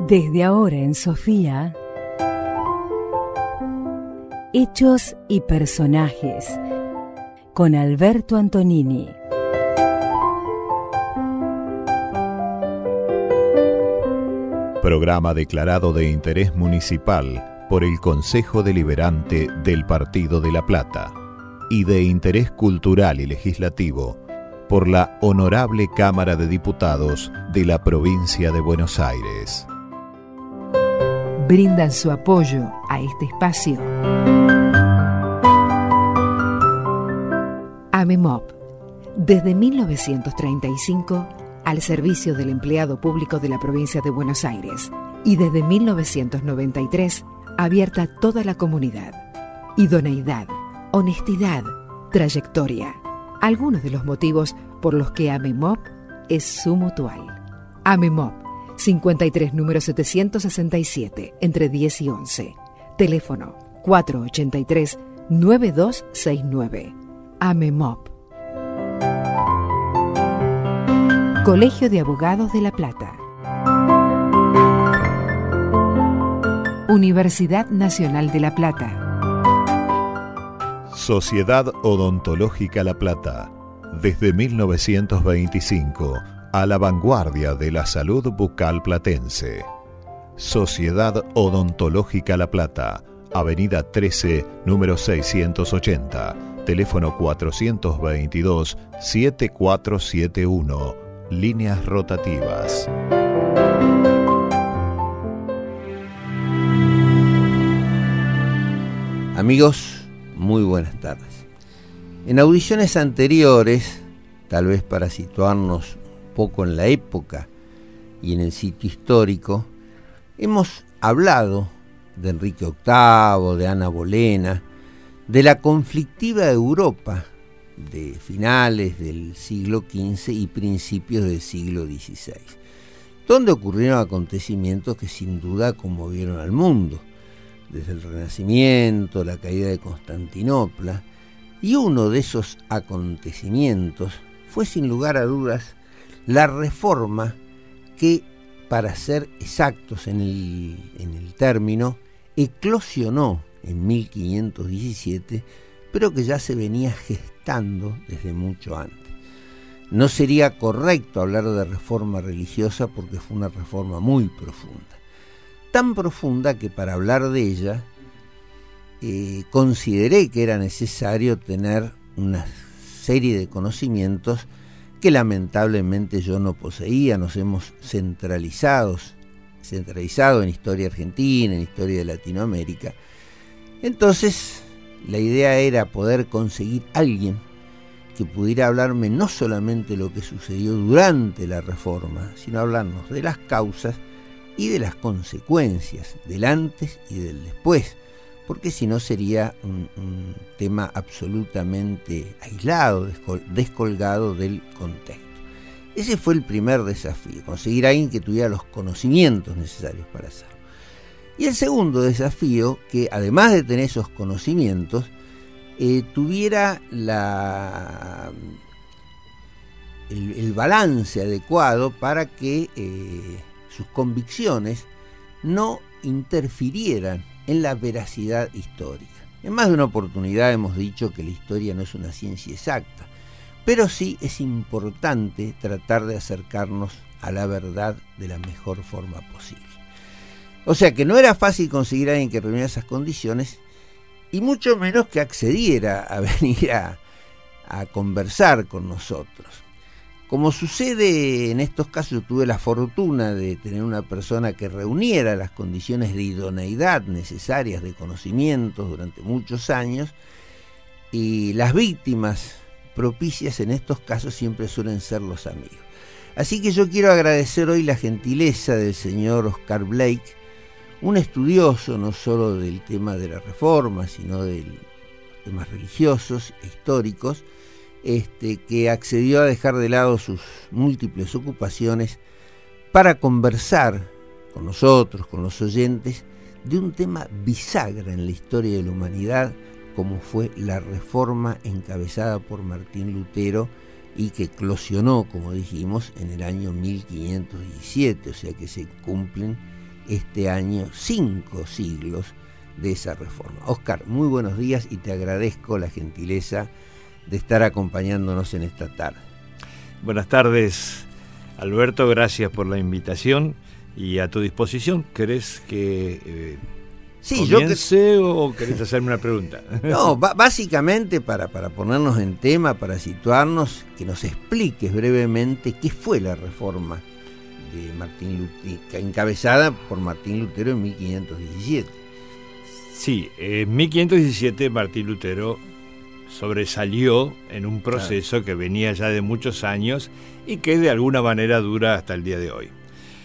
Desde ahora en Sofía, Hechos y personajes, con Alberto Antonini. Programa declarado de interés municipal por el Consejo Deliberante del Partido de La Plata y de interés cultural y legislativo por la Honorable Cámara de Diputados de la Provincia de Buenos Aires. Brindan su apoyo a este espacio AMEMOP, desde 1935 al servicio del empleado público de la provincia de Buenos Aires y desde 1993 abierta a toda la comunidad. Idoneidad, honestidad, trayectoria, algunos de los motivos por los que AMEMOP es su mutual. AMEMOP 53 número 767, entre 10 y 11. Teléfono 483-9269. AMEMOP. Colegio de Abogados de La Plata. Universidad Nacional de La Plata. Sociedad Odontológica La Plata. Desde 1925, a la vanguardia de la salud bucal platense. Sociedad Odontológica La Plata, Avenida 13, número 680, teléfono 422-7471, líneas rotativas. Amigos, muy buenas tardes. En audiciones anteriores, tal vez para situarnos poco en la época y en el sitio histórico, hemos hablado de Enrique VIII, de Ana Bolena, de la conflictiva Europa de finales del siglo XV y principios del siglo XVI, donde ocurrieron acontecimientos que sin duda conmovieron al mundo, desde el Renacimiento, la caída de Constantinopla, y uno de esos acontecimientos fue sin lugar a dudas la reforma que, para ser exactos en el término, eclosionó en 1517, pero que ya se venía gestando desde mucho antes. No sería correcto hablar de reforma religiosa porque fue una reforma muy profunda. Tan profunda que para hablar de ella consideré que era necesario tener una serie de conocimientos que lamentablemente yo no poseía. Nos hemos centralizado en historia argentina, en historia de Latinoamérica. Entonces, la idea era poder conseguir alguien que pudiera hablarme no solamente lo que sucedió durante la reforma, sino hablarnos de las causas y de las consecuencias, del antes y del después, porque si no sería un tema absolutamente aislado, descolgado del contexto. Ese fue el primer desafío, conseguir a alguien que tuviera los conocimientos necesarios para hacerlo. Y el segundo desafío, que además de tener esos conocimientos, tuviera el balance adecuado para que sus convicciones no interfirieran en la veracidad histórica. En más de una oportunidad hemos dicho que la historia no es una ciencia exacta, pero sí es importante tratar de acercarnos a la verdad de la mejor forma posible. O sea que no era fácil conseguir a alguien que reuniera esas condiciones, y mucho menos que accediera a venir a conversar con nosotros. Como sucede en estos casos, yo tuve la fortuna de tener una persona que reuniera las condiciones de idoneidad necesarias de conocimientos durante muchos años, y las víctimas propicias en estos casos siempre suelen ser los amigos. Así que yo quiero agradecer hoy la gentileza del señor Oscar Blake, un estudioso no solo del tema de la reforma, sino de los temas religiosos e históricos, que accedió a dejar de lado sus múltiples ocupaciones para conversar con nosotros, con los oyentes, de un tema bisagra en la historia de la humanidad, como fue la reforma encabezada por Martín Lutero y que eclosionó, como dijimos, en el año 1517, o sea que se cumplen este año 5 siglos de esa reforma. Oscar, muy buenos días y te agradezco la gentileza de estar acompañándonos en esta tarde. Buenas tardes, Alberto, gracias por la invitación y a tu disposición. ¿Querés que comience o querés hacerme una pregunta? No, básicamente para ponernos en tema, para situarnos, que nos expliques brevemente qué fue la reforma de Martín Lutero, encabezada por Martín Lutero en 1517. Sí, en 1517 Martín Lutero sobresalió en un proceso que venía ya de muchos años y que de alguna manera dura hasta el día de hoy.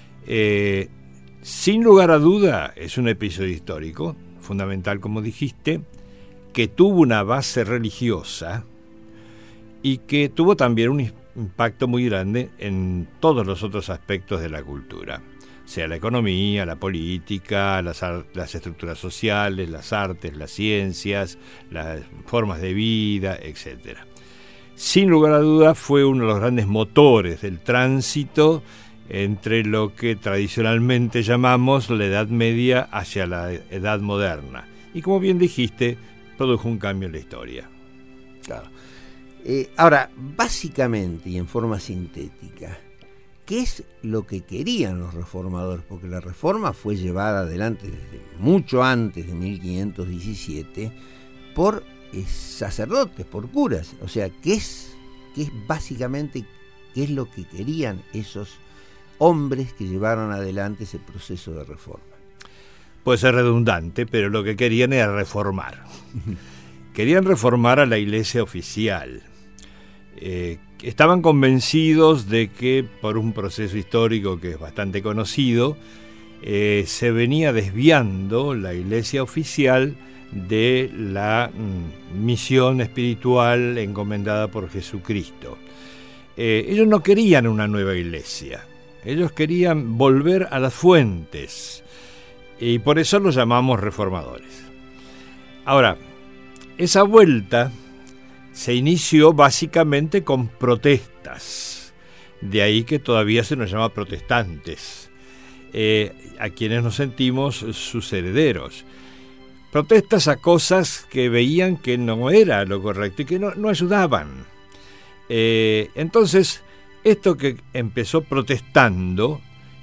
Sin lugar a duda es un episodio histórico, fundamental como dijiste, que tuvo una base religiosa y que tuvo también un impacto muy grande en todos los otros aspectos de la cultura, sea la economía, la política, las estructuras sociales, las artes, las ciencias, las formas de vida, etc. Sin lugar a duda fue uno de los grandes motores del tránsito entre lo que tradicionalmente llamamos la Edad Media hacia la Edad Moderna. Y como bien dijiste, produjo un cambio en la historia. Claro. Ahora, básicamente y en forma sintética, ¿qué es lo que querían los reformadores? Porque la reforma fue llevada adelante desde mucho antes de 1517 por sacerdotes, por curas. O sea, ¿qué es básicamente qué es lo que querían esos hombres que llevaron adelante ese proceso de reforma? Puede ser redundante, pero lo que querían era reformar. Querían reformar a la iglesia oficial. Estaban convencidos de que por un proceso histórico que es bastante conocido, se venía desviando la iglesia oficial de la misión espiritual encomendada por Jesucristo. Ellos no querían una nueva iglesia. Ellos querían volver a las fuentes y por eso los llamamos reformadores. Ahora, esa vuelta se inició básicamente con protestas, de ahí que todavía se nos llama protestantes, a quienes nos sentimos sus herederos. Protestas a cosas que veían que no era lo correcto y que no ayudaban. Entonces, esto que empezó protestando,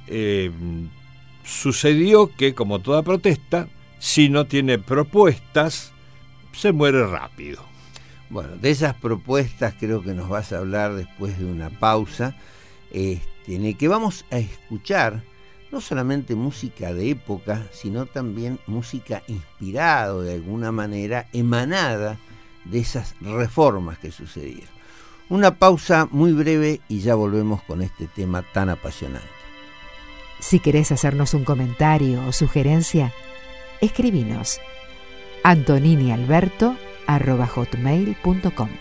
sucedió que, como toda protesta, si no tiene propuestas, se muere rápido. Bueno, de esas propuestas creo que nos vas a hablar después de una pausa, en el que vamos a escuchar no solamente música de época, sino también música inspirada, de alguna manera, emanada de esas reformas que sucedieron. Una pausa muy breve y ya volvemos con este tema tan apasionante. Si querés hacernos un comentario o sugerencia, escribinos antoninialberto@hotmail.com.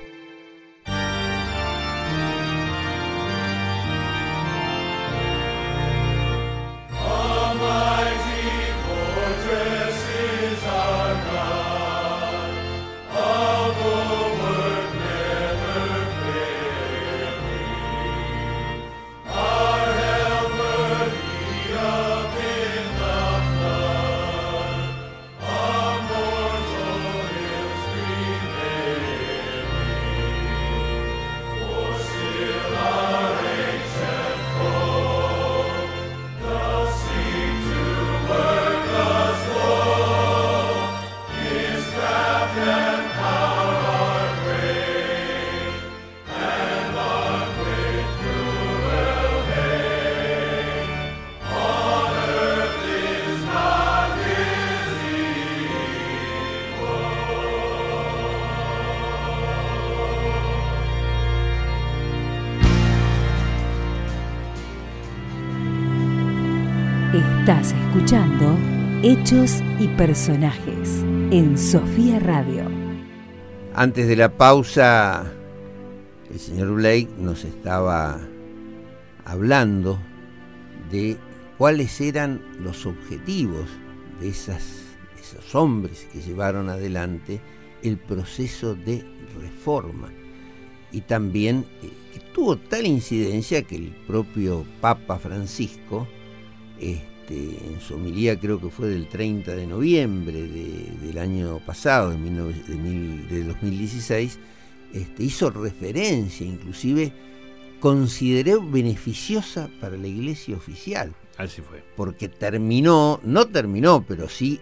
Estás escuchando Hechos y Personajes en Sofía Radio. Antes de la pausa, el señor Blake nos estaba hablando de cuáles eran los objetivos de esos hombres que llevaron adelante el proceso de reforma. Y también que tuvo tal incidencia que el propio Papa Francisco en su homilía, creo que fue del 30 de noviembre del año pasado, de 2016, hizo referencia, inclusive consideró beneficiosa para la Iglesia oficial. Así fue. Porque no terminó, pero sí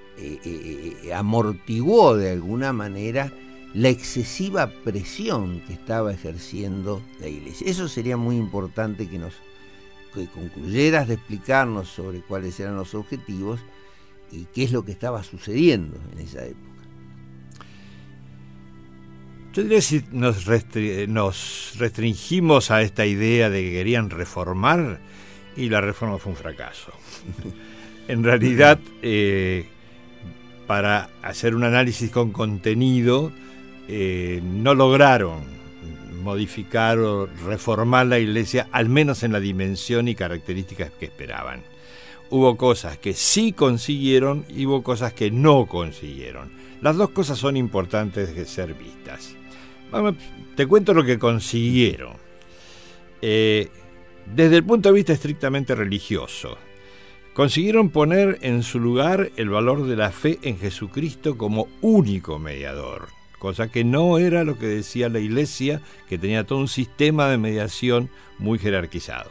amortiguó de alguna manera la excesiva presión que estaba ejerciendo la Iglesia. Eso sería muy importante que concluyeras de explicarnos sobre cuáles eran los objetivos y qué es lo que estaba sucediendo en esa época. Yo diría, si nos restringimos a esta idea de que querían reformar, y la reforma fue un fracaso. En realidad, para hacer un análisis con contenido, no lograron modificar o reformar la Iglesia, al menos en la dimensión y características que esperaban. Hubo cosas que sí consiguieron y hubo cosas que no consiguieron. Las dos cosas son importantes de ser vistas. Te cuento lo que consiguieron. Desde el punto de vista estrictamente religioso, consiguieron poner en su lugar el valor de la fe en Jesucristo como único mediador, cosa que no era lo que decía la Iglesia, que tenía todo un sistema de mediación muy jerarquizado.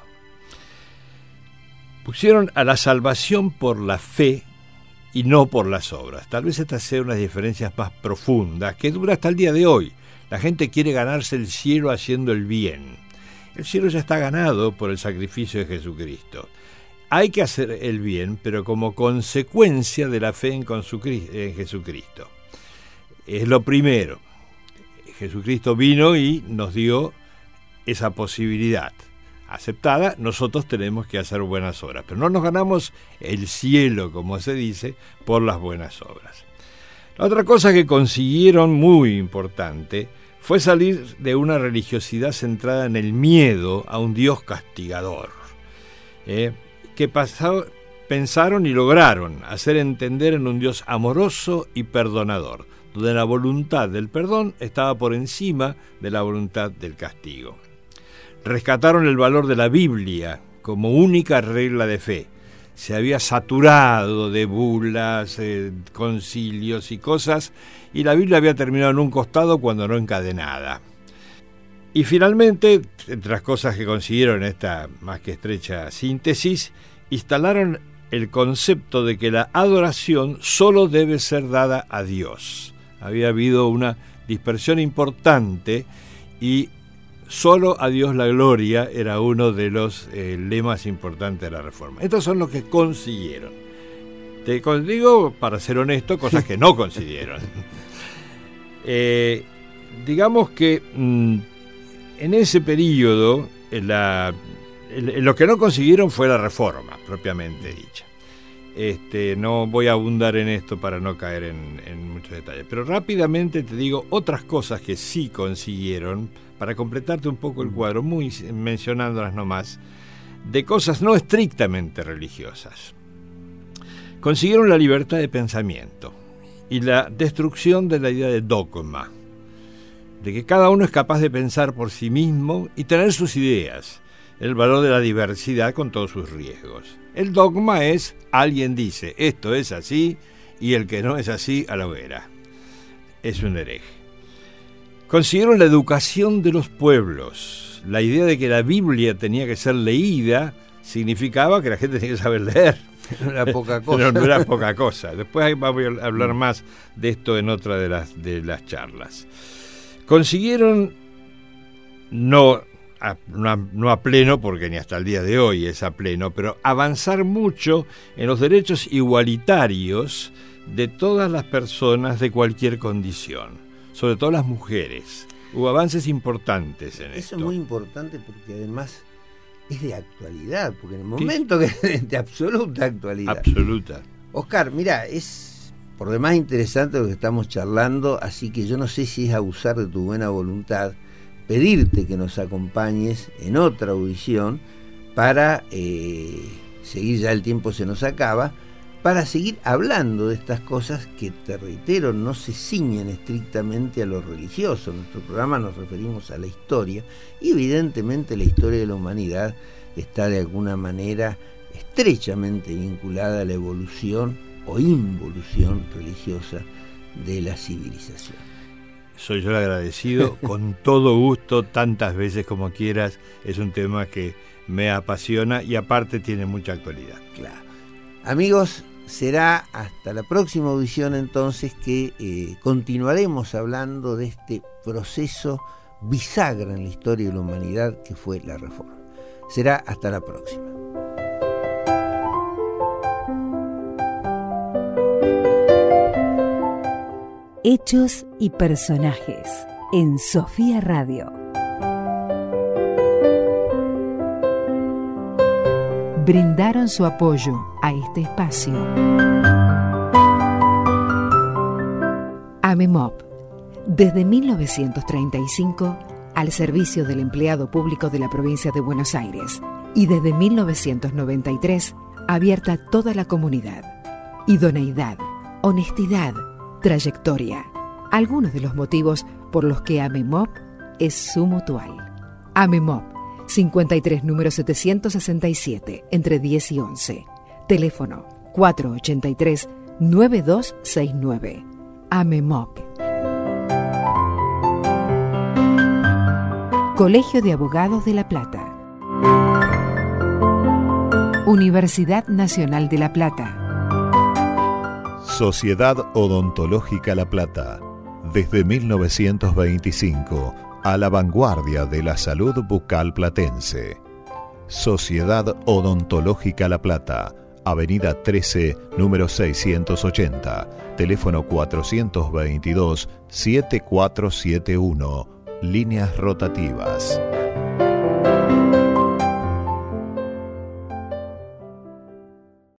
Pusieron a la salvación por la fe y no por las obras. Tal vez estas sean unas diferencias más profundas, que dura hasta el día de hoy. La gente quiere ganarse el cielo haciendo el bien. El cielo ya está ganado por el sacrificio de Jesucristo. Hay que hacer el bien, pero como consecuencia de la fe en Jesucristo. Es lo primero. Jesucristo vino y nos dio esa posibilidad. Aceptada, nosotros tenemos que hacer buenas obras. Pero no nos ganamos el cielo, como se dice, por las buenas obras. La otra cosa que consiguieron, muy importante, fue salir de una religiosidad centrada en el miedo a un Dios castigador, que pensaron y lograron hacer entender en un Dios amoroso y perdonador, donde la voluntad del perdón estaba por encima de la voluntad del castigo. Rescataron el valor de la Biblia como única regla de fe. Se había saturado de bulas, concilios y cosas, y la Biblia había terminado en un costado cuando no encadenada. Y finalmente, entre las cosas que consiguieron en esta más que estrecha síntesis, instalaron el concepto de que la adoración solo debe ser dada a Dios. Había habido una dispersión importante y solo a Dios la gloria era uno de los lemas importantes de la Reforma. Estos son los que consiguieron. Te digo, para ser honesto, cosas que no consiguieron. Digamos que en ese periodo lo que no consiguieron fue la Reforma, propiamente dicha. No voy a abundar en esto para no caer en muchos detalles, pero rápidamente te digo otras cosas que sí consiguieron, para completarte un poco el cuadro, muy mencionándolas nomás, de cosas no estrictamente religiosas. Consiguieron la libertad de pensamiento y la destrucción de la idea de dogma, de que cada uno es capaz de pensar por sí mismo y tener sus ideas, el valor de la diversidad con todos sus riesgos. El dogma es, alguien dice, esto es así, y el que no es así, a la hoguera. Es un hereje. Consiguieron la educación de los pueblos. La idea de que la Biblia tenía que ser leída significaba que la gente tenía que saber leer. No era poca cosa. Pero no era poca cosa. Después vamos a hablar más de esto en otra de las charlas. Consiguieron, no a pleno, porque ni hasta el día de hoy es a pleno, pero avanzar mucho en los derechos igualitarios de todas las personas de cualquier condición, sobre todo las mujeres. Hubo avances importantes en esto. Eso es muy importante porque además es de actualidad, porque en el momento que es de absoluta actualidad. Absoluta. Oscar, mira, es por demás interesante lo que estamos charlando, así que yo no sé si es abusar de tu buena voluntad pedirte que nos acompañes en otra audición para seguir, ya el tiempo se nos acaba, para seguir hablando de estas cosas que, te reitero, no se ciñen estrictamente a lo religioso. En nuestro programa nos referimos a la historia y evidentemente la historia de la humanidad está de alguna manera estrechamente vinculada a la evolución o involución religiosa de la civilización. Soy yo el agradecido, con todo gusto, tantas veces como quieras. Es un tema que me apasiona y aparte tiene mucha actualidad. Claro. Amigos, será hasta la próxima audición entonces que continuaremos hablando de este proceso bisagra en la historia de la humanidad que fue la Reforma. Será hasta la próxima. Hechos y personajes en Sofía Radio. Brindaron su apoyo a este espacio. AMEMOP, desde 1935 al servicio del empleado público de la provincia de Buenos Aires y desde 1993 abierta a toda la comunidad. Idoneidad, honestidad, trayectoria. Algunos de los motivos por los que AMEMOP es su mutual. AMEMOP, 53 número 767, entre 10 y 11. Teléfono 483-9269. AMEMOP. Colegio de Abogados de La Plata. Universidad Nacional de La Plata. Sociedad Odontológica La Plata, desde 1925, a la vanguardia de la salud bucal platense. Sociedad Odontológica La Plata, Avenida 13, número 680, teléfono 422-7471, líneas rotativas.